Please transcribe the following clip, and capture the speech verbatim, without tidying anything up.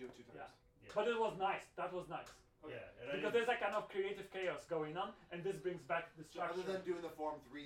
do it two times. Yeah. Yeah. But it was nice. That was nice. Okay. Yeah, and I Because didn't- there's a kind of creative chaos going on, and this brings back the So structure. other than doing the form three